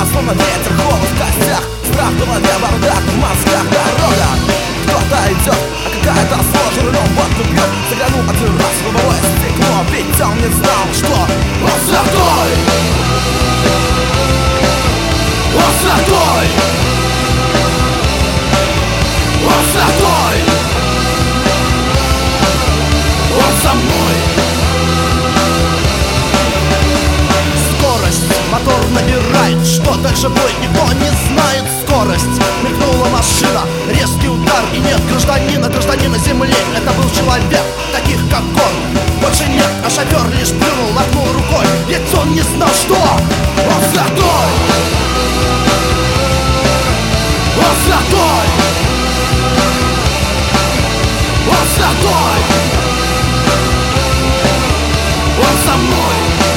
словно ветер, холод в костях, страх в голове, бардак в мозгах, дорога. Кто-то идет, а какая-то сложа рулем водку пьет. Заглянул один раз в лобовое стекло, ведь он не знал, что он святой. Он святой. Он святой. Он со мной. Скорость, мотор набирает. Что дальше будет, никто не знает. Скорость, мелькнула машина, резкий удар. И нет гражданина земли. Это был человек, таких как он больше нет, а шофер лишь плюнул, махнул рукой. Ведь он не знал, что он святой. Он святой. Он святой. Он со мной.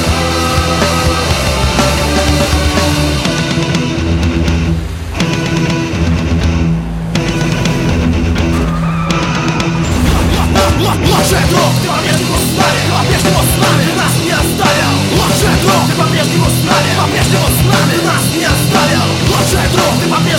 Лучший друг, ты по-прежнему с нами, ты по-прежнему с нами, ты нас не оставил. Лучший друг, ты по-прежнему с нами, по-прежнему с нами, ты нас не оставил. Лучший друг, ты по-прежнему